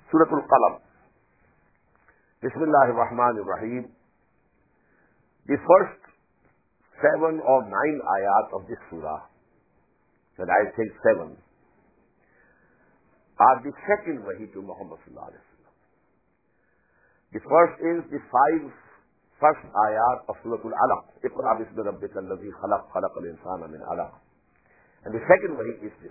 Surah Al-Qalam. Bismillahir-Rahmanir-Rahim. The first 7 or 9 ayat of this surah, and I think 7, are the second wahi to Muhammad sallallahu alaihi wasallam. The first is the 5 first ayat of Surah Al-Alaq. Iqra bismi rabbika alladhi khalaq, khalaqal insana min alaq. And the second wahi is this.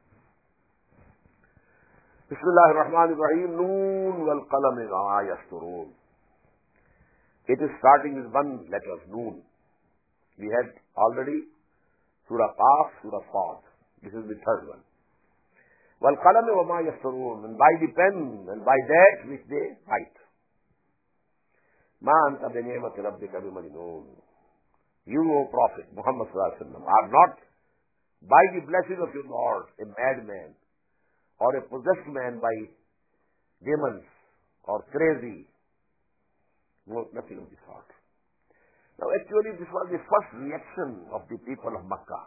Bismillahir-Rahmanir-Rahim. Noon wal qalami wa yasturun. It is starting with one letter, Noon. We had already Surah Qaf, Surah Sad. This is the third one. Wal qalami wa ma yasturun. And by the pen, and by that which they write. Ma anta bi ni'mati rabbika bimajnoon. You, O Prophet Muhammad sallallahu alaihi wasallam, are not by the blessing of your Lord a madman or a possessed man by demons or crazy. No, nothing of the sort. Now actually this was the first reaction of the people of Makkah.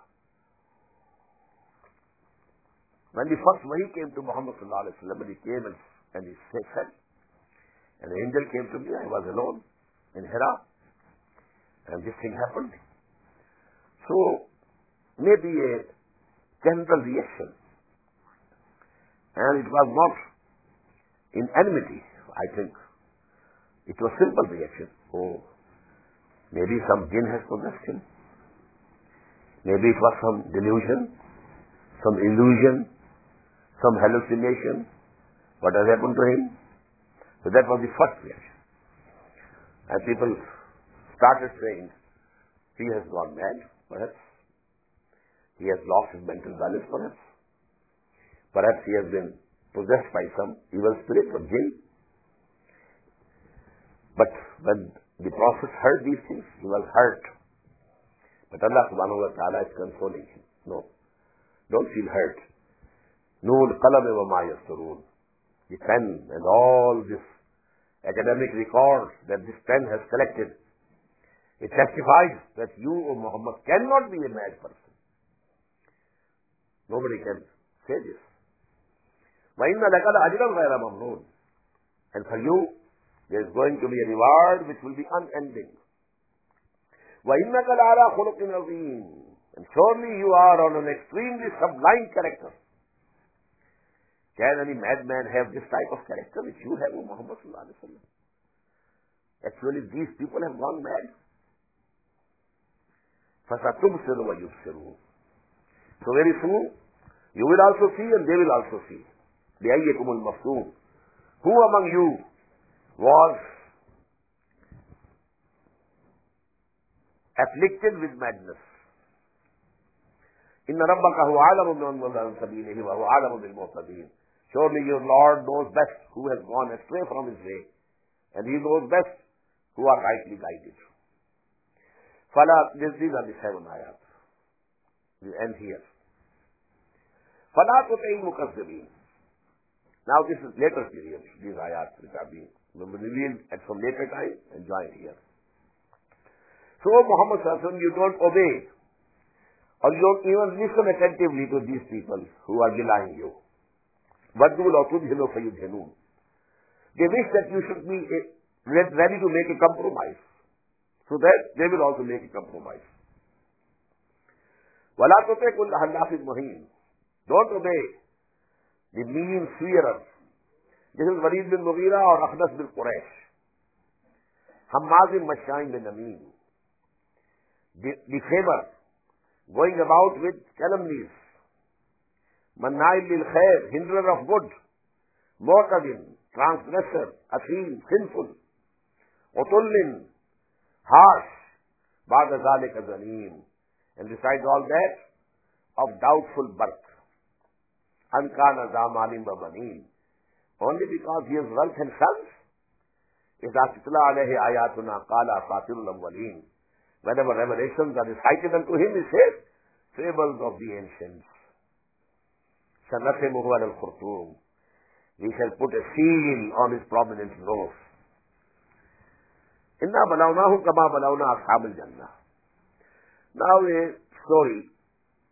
When the first wahi came to Muhammad sallallahu alaihi wasallam, he came and he said, and the angel came to me, I was alone in Hira, and this thing happened. So, maybe a general reaction. And it was not in enmity, I think. It was simple reaction. Oh, maybe some jinn has possessed him. Maybe it was some delusion, some illusion, some hallucination. What has happened to him? So that was the first reaction. And people started saying, he has gone mad, perhaps. He has lost his mental balance, perhaps. Perhaps he has been possessed by some evil spirit or jinn. But when the Prophet heard these things, he was hurt. But Allah subhanahu wa ta'ala is consoling him. No, don't feel hurt. Noon qalami wa ma yasturun. The pen and all this academic records that this pen has collected, it testifies that you, O Muhammad, cannot be a mad person. Nobody can say this. وَإِنَّ لَكَ لَأَجْرًا غَيْرَ مَمْنُونٍ. And for you, there is going to be a reward which will be unending. وَإِنَّكَ لَعَلَىٰ خُلُقٍ عَظِيمٍ. And surely you are on an extremely sublime character. Can any madman have this type of character which you have, O Muhammad sallallahu alaihi wasallam? Actually, these people have gone mad. فَسَتُبْصِرُ وَيُبْصِرُونَ. So very soon, you will also see and they will also see. بِأَيِّكُمُ الْمَفْتُونُ. Who among you was afflicted with madness? إِنَّ رَبَّكَ هُوَ عَالَمٌ بِمَنْ ضَلَّ عَنْ سَبِيلِهِ وَهُوَ عَالَمٌ بِالْمُهْتَدِينَ. Surely your Lord knows best who has gone astray from his way, and he knows best who are rightly guided. These are the 7 ayat. We end here. فَلَا تُطِعِ الْمُكَذِّبِينَ. Now this is later period, these ayats which are being revealed at some later time and joined here. So Muhammad sallallahu alaihi wasallam, you don't obey, or you don't even listen attentively to these people who are belying you. وَدُّوا لَوْ تُدْهِنُوا فَيُدْهِنُونَ. They wish that you should be ready to make a compromise, so that they will also make a compromise. وَلَا تُطِعْ كُلَّ حَلَّافٍ مَهِينٍ. Don't obey the mean swearer. This is Walid bin Mughira or Akhnas bin Quraysh. Hammaz bin Mash'ain bin Amin. Defamer, going about with calumnies. Manna'il lil khair, hinderer of good. Mu'tadin, transgressor, athim, sinful. Utullin, harsh. Ba'da zalika zalim. And besides all that, of doubtful birth. Ankana zamalim babanin. Only because he has wealth and sons. إِذَا تُتْلَى عَلَيْهِ آيَاتُنَا قَالَ أَسَاطِيرُ الْأَوَّلِينَ. Whenever revelations are recited unto him, he says, fables of the ancients. سَنَتِمُهُ عَلَى الْخُرْطُومِ. We shall put a seal on his prominent nose. إِنَّا بَلَوْنَاهُمْ كَمَا بَلَوْنَا أَصْحَابَ الْجَنَّةِ. Now a story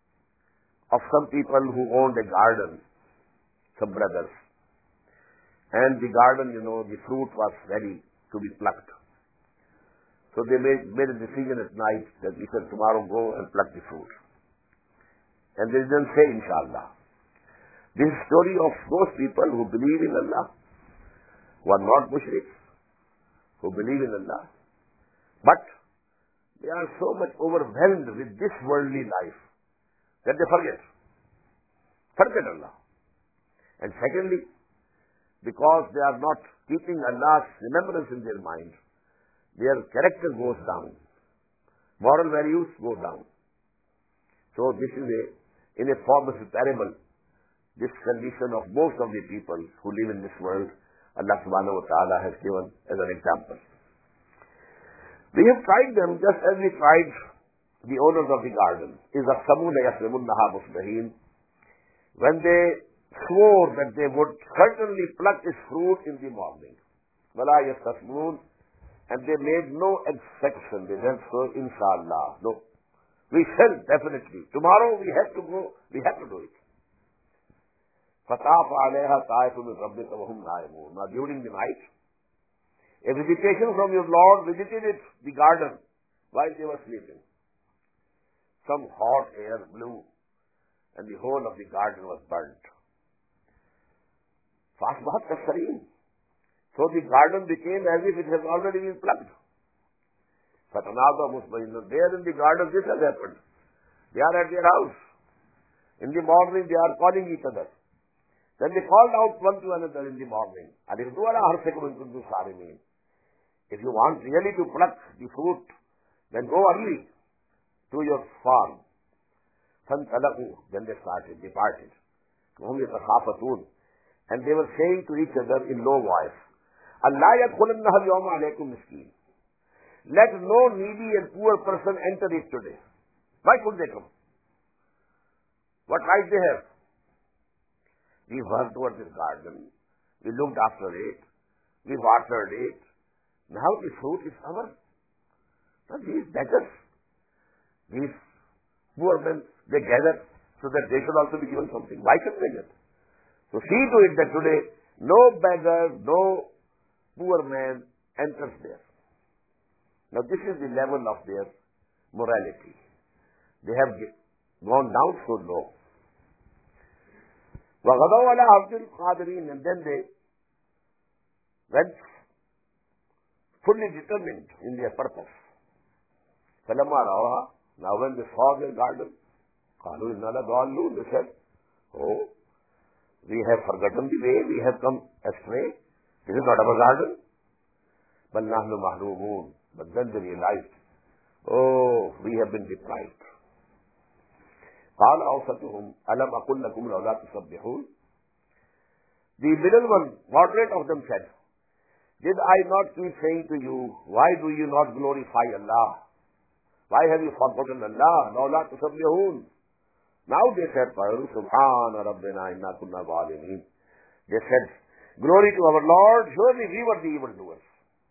of some people who owned a garden, some brothers. And the garden, the fruit was ready to be plucked. So they made a decision at night that we said, tomorrow go and pluck the fruit. And they didn't say, inshallah. This is story of those people who believe in Allah, who are not mushriks, who believe in Allah, but they are so much overwhelmed with this worldly life that they forget Allah. And secondly, because they are not keeping Allah's remembrance in their mind, their character goes down. Moral values go down. So this is in a form of a parable, this condition of most of the people who live in this world, Allah subhanahu wa ta'ala has given as an example. We have tried them just as we tried the owners of the garden. When they swore that they would certainly pluck its fruit in the morning. And they made no exception. They didn't say, inshallah. No. We shall definitely. Tomorrow we have to go. We have to do it. Now during the night, a visitation from your Lord visited the garden while they were sleeping. Some hot air blew and the whole of the garden was burnt. So the garden became as if it has already been plucked. There in the garden this has happened. They are at their house. In the morning they are calling each other. Then they called out one to another in the morning. If you want really to pluck the fruit, then go early to your farm. Then they departed. And they were saying to each other in low voice, let no needy and poor person enter it today. Why could they come? What right they have? We worked over this garden. We looked after it. We watered it. Now the fruit is ours. Now these beggars, these poor men, they gather so that they should also be given something. Why should they get? So see to it that today no beggar, no poor man enters there. Now this is the level of their morality. They have gone down so low. And then they went fully determined in their purpose. Now when they saw their garden, they said, oh, we have forgotten the way, we have come astray. This is not our garden. But then they realized, oh, we have been deprived. The middle one, moderate of them said, did I not keep saying to you, why do you not glorify Allah? Why have you forgotten Allah? Now they said, Subhana Rabbina inna kunna zalimin. They said, glory to our Lord, surely we were the evildoers.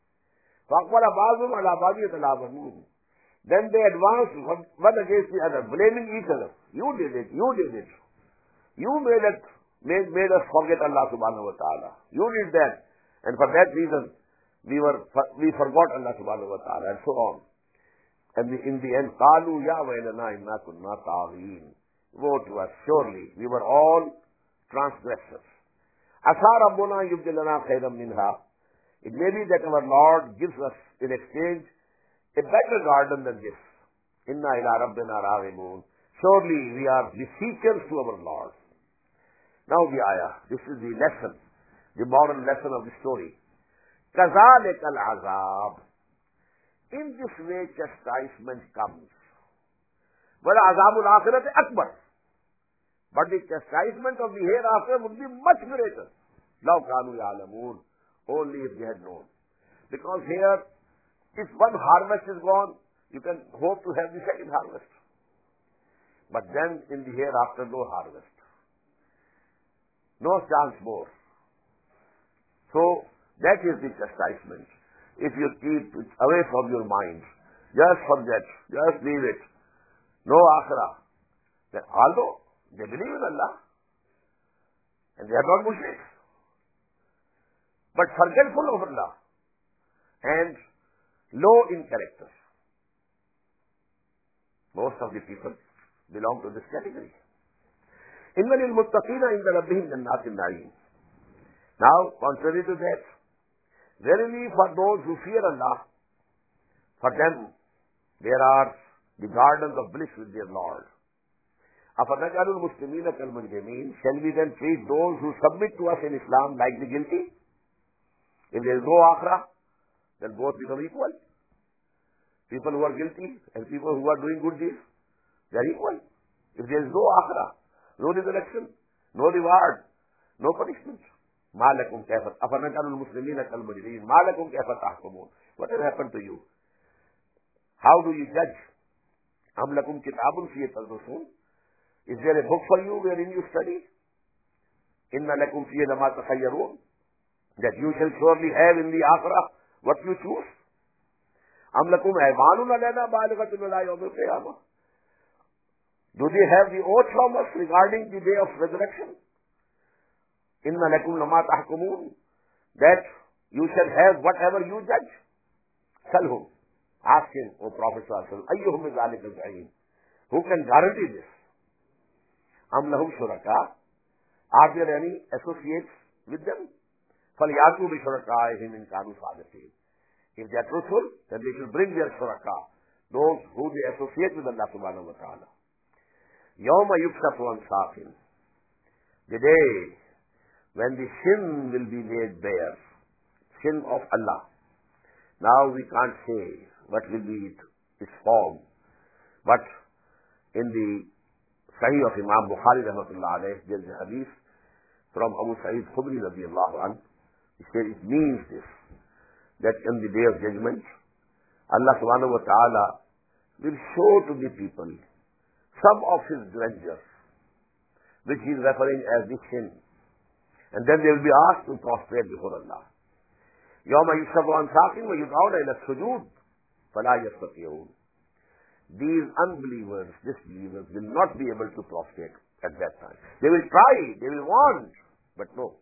Then they advanced one against the other, blaming each other. You did it. You made us forget Allah subhanahu wa ta'ala. You did that. And for that reason, we forgot Allah subhanahu wa ta'ala, and so on. And in the end, قَالُوا يَا وَيْلَنَا إِنَّا كُنَّا طَاغِينَ. Woe to us, surely we were all transgressors. عَسَىٰ رَبُّنَا يُبْدِلَنَا خَيْرًا مِنْهَا. It may be that our Lord gives us in exchange a better garden than this. Inna ila rabbina raghibun. Surely we are beseechers to our Lord. Now the ayah. This is the lesson, the moral lesson of the story. كَذَلِكَ الْعَذَابِ. In this way chastisement comes. وَالْعَذَابُ الْآخِرَةِ أَكْبَرُ. But the chastisement of the hereafter would be much greater. لَوْ كَانُوا يَعْلَمُونَ. Only if they had known. Because here, if one harvest is gone, you can hope to have the second harvest. But then in the hereafter, no harvest. No chance more. So, that is the chastisement. If you keep it away from your mind, just forget, just leave it. No akhirah. Then although they believe in Allah, and they are not Muslims, but forgetful of Allah and low in character. Most of the people belong to this category. Inna lil muttaqina inda rabbihim jannatin na'im. Now, contrary to that, verily for those who fear Allah, for them there are the gardens of bliss with their Lord. أَفَنَجْعَلُ الْمُسْلِمِينَ كَالْمُجْرِمِينَ? Shall we then treat those who submit to us in Islam like the guilty? If there is no akhirah, then both become equal. People who are guilty and people who are doing good deeds, they are equal. If there is no akhirah, no resurrection, no reward, no punishment. مَا لَكُمْ كَيْفَ أَفَنَجْعَلُ الْمُسْلِمِينَ كَالْمُجْرِمِينَ مَا لَكُمْ كَيْفَ تَحْكُمُونَ? What has happened to you? How do you judge? أَمْ لَكُمْ كِتَابٌ فِيهِ تَدْرُسُونَ? Is there a book for you wherein you study? إِنَّ لَكُمْ فِيهِ لَمَا تَخَيَّرُونَ? That you shall surely have in the akhirah what you choose. أَمْ لَكُمْ أَيْمَانٌ عَلَيْنَا بَالِغَةٌ إِلَىٰ يَوْمِ الْقِيَامَةِ? Do they have the oath from us regarding the day of resurrection? إِنَّ لَكُمْ لَمَا تَحْكُمُونَ? That you shall have whatever you judge. Salhum. Ask him, O Prophet ﷺ, أَيُّهُمْ بِذَلِكَ الزَّعِيمُ? Who can guarantee this? أَمْ لَهُمْ شُرَكَاءُ? Are there any associates with them? فَلْيَأْتُوا بِشُرَكَائِهِمْ إِنْ كَانُوا صَادِقِينَ. If they are truthful, then they should bring their shuraka, those who they associate with Allah subhanahu wa ta'ala. يَوْمَ يُكْشَفُ عَنْ سَاقٍ. The day when the sin will be laid bare, sin of Allah. Now we can't say what will be its form, but in the Sahih of Imam Bukhari rahmatullah alayh, there is a hadith from Abu Sa'id Khudri radiyallahu anhu. He said it means this, that on the day of judgment, Allah subhanahu wa ta'ala will show to the people some of his grandeur, which he is referring as the sin. And then they will be asked to prostrate before Allah. يَوْمَ يُكْشَفُ عَنْ سَاقٍ وَيُدْعَوْنَ إِلَى السُّجُودِ فَلَا يَسْتَطِيعُونَ. These unbelievers, disbelievers will not be able to prostrate at that time. They will try, they will want, but no.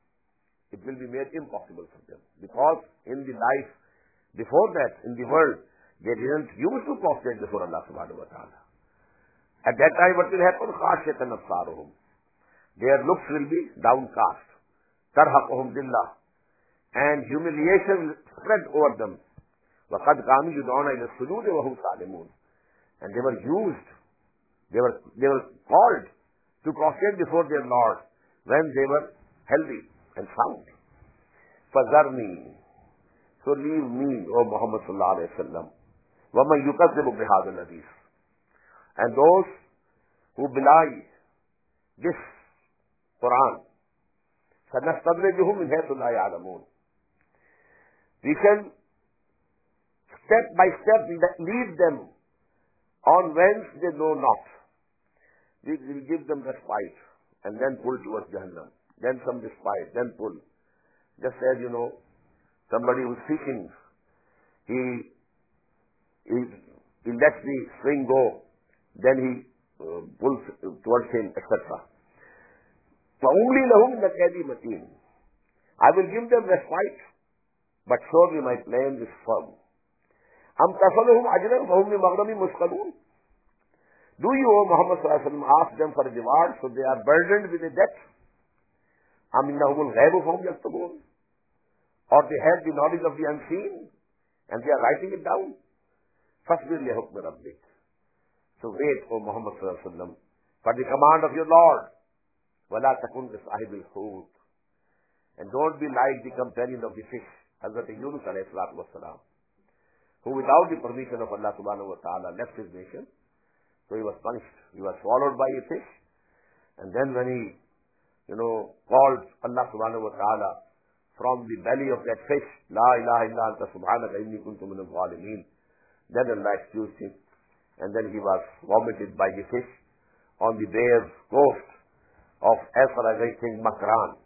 It will be made impossible for them. Because in the life before that, in the world, they didn't use to prostrate before Allah subhanahu wa ta'ala. At that time, what will happen? خَاشِيَةً أَبْصَارُهُمْ. Their looks will be downcast. تَرْهَقُهُمْ ذِلَّةٌ. And humiliation will spread over them. وَقَدْ قَامُوا يُدْعَوْنَ إِلَى السُّجُودِ وَهُمْ سَالِمُونَ. And they were used, they were called to prostrate before their Lord when they were healthy and sound. فَذَرْنِي. So leave me, O Muhammad sallallahu alayhi wa sallam. وَمَنْ يُكَذِّبُ بِهَذَا الْحَدِيثِ. And those who belie this Quran. سَنَسْتَدْرِجُهُمْ مِنْ حَيْثُ لَا يَعْلَمُونَ. We shall step by step lead them on whence they know not. We will give them respite and then pull towards Jahannam. Then some respite, then pull. Just as somebody who's fishing, he lets the string go, then he pulls towards him, etc. فَأُمْلِي لَهُمْ إِنَّ كَيْدِي مَتِينٌ. I will give them respite, but surely my plan is firm. أَمْ تَصَلُهُمْ أَجْرًا فَهُمْ لِمَغْرَمٍ مُثْقَلُونَ. Do you, O Muhammad sallallahu alaihi wasallam, ask them for a reward, so they are burdened with a debt? أَمْ إِنَّهُمُ الْغَيْبُ فَهُمْ يَكْتُبُونَ. Or they have the knowledge of the unseen, and they are writing it down. فَاصْبِرْ لِحُكْمِ رَبِّكَ. So wait, O Muhammad sallallahu alaihi wasallam, for the command of your Lord. وَلَا تَكُنْ بِصَاحِبِ الْحُوتِ. And don't be like the companion of the fish, Hazrat Yunus alayhi salatu wasalam, who without the permission of Allah subhanahu wa ta'ala left his nation. So he was punished. He was swallowed by a fish. And then when he, called Allah subhanahu wa ta'ala from the belly of that fish, La ilaha illa anta subhanaka inni kuntu minal zalimin, then Allah excused him. And then he was vomited by the fish on the bare coast of, as far as I think, Makran.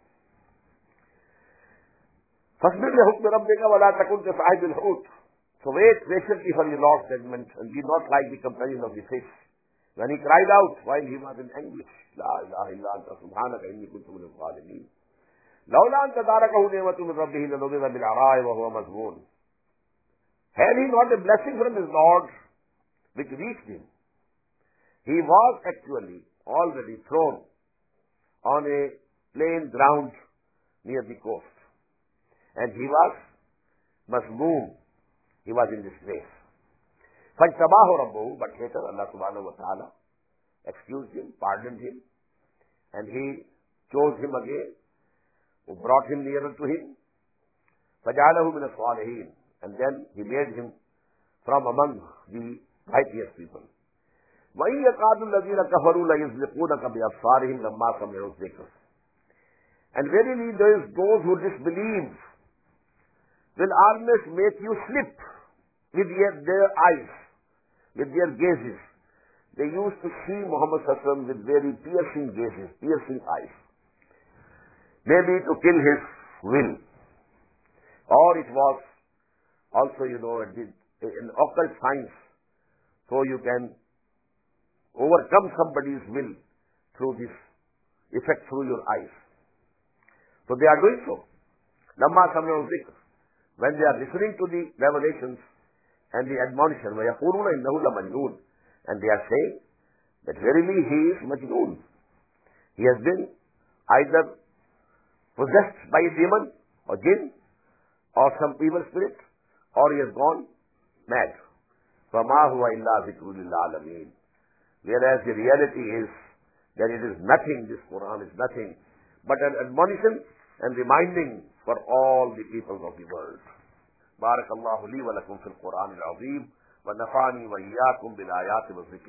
فَاصْبِرْ لِحُكْمِ رَبِّكَ وَلَا تَكُنْ كَصَاحِبِ الْحُوتِ. So wait patiently for your Lord's judgment, and be not like the companion of the fish, when he cried out while he was in anguish, La ilaha illa anta subhanaka inni kuntu minal zalimin. لولا أن تداركه نعمة من ربه لنبذ بالعراء وهو مذموم. Had he not a blessing from his Lord which reached him, he was actually already thrown on a plain ground near the coast. And he was mazmoom. He was in disgrace. فَاجْتَبَاهُ رَبُّهُ, but later Allah subhanahu wa ta'ala excused him, pardoned him, and he chose him again, who brought him nearer to him. فَجَعَلَهُ مِنَ الصَّالِحِينَ, and then he made him from among the righteous people. وَإِنْ يَكَادُ الَّذِينَ كَفَرُوا لَيُزْلِقُونَكَ بِأَبْصَارِهِمْ لَمَّا سَمِعُوا الذِّكْرَ. And verily those who disbelieve will almost make you slip with their eyes, with their gazes. They used to see Muhammad sallallahu alaihi wasallam with very piercing gazes, piercing eyes. Maybe to kill his will. Or it was also, an occult science, so you can overcome somebody's will through this effect through your eyes. So they are doing so. Lamma sami'u dhikr, when they are listening to the revelations and the admonition, وَيَقُولُونَ إِنَّهُ لَمَجْنُونَ, and they are saying that verily he is majnoon. He has been either possessed by a demon or jinn or some evil spirit, or he has gone mad. فَمَا هُوَ إِلَّا ذِكْرٌ لِلْعَالَمِينَ. Whereas the reality is that it is nothing, this Quran is nothing, but an admonition and reminding for all the peoples of the world. بارك الله لي ولكم في القرآن العظيم ونفعني وإياكم بالآيات والذكر